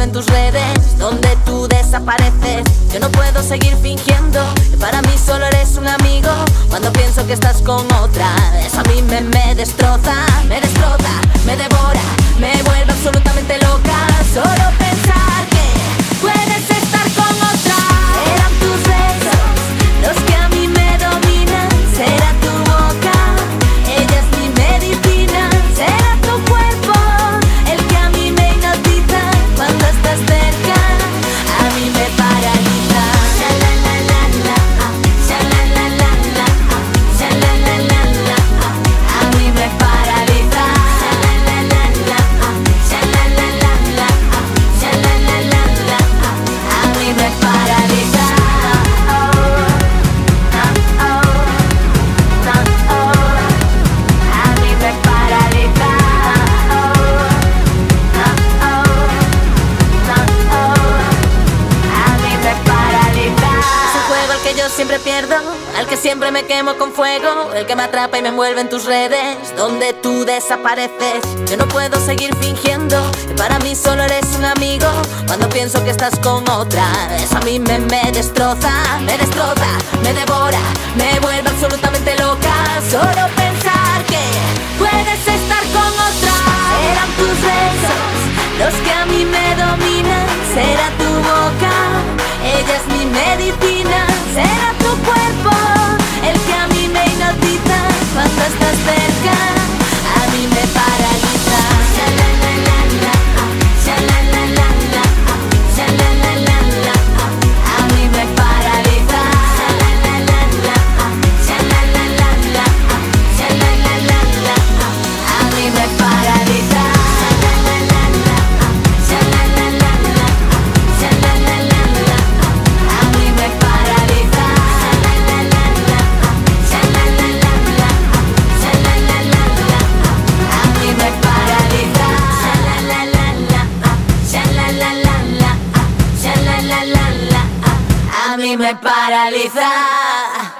envuelve en tus redes, donde tú desapareces. Yo no puedo seguir fingiendo que para mí solo eres un amigo, cuando pienso que estás con otra. Eso a mí me destroza, me devora, me vuelve absolutamente loca. Solo pensar que puedes estar con otra. Serán tus besos los que a mí me dominan, será tu boca, ella es mi medicina. Será tu cuerpo el que a mí me hipnotiza, cuando estás cerca a mí me paraliza. Sha la la la la, sha la la la la, sha la la la la, a mí me paraliza. Sha la la la la, sha la la la la, sha la la la la, a mí me paraliza. Que yo siempre pierdo, al que siempre me quemo con fuego, el que me atrapa y me envuelve en tus redes, donde tú desapareces. Yo no puedo seguir fingiendo que para mí solo eres un amigo, cuando pienso que estás con otra. Eso a mí me destroza, me devora, me vuelve absolutamente loca. Solo pensar que puedes estar con otra. Serán tus besos los que a mí me dominan, será tu boca, ella es mi medicina. Será tu cuerpo el que a mí me hipnotiza, cuando estás cerca a mí me paraliza. Sha la la la la, sha la la la la, sha la la la la, a mí me paraliza. Sha la la la la, sha la la la la, sha la la la la, a mí me paraliza. Sha la la la la, sha la la la la, sha la la la la, a mí me paraliza. A mí me paraliza.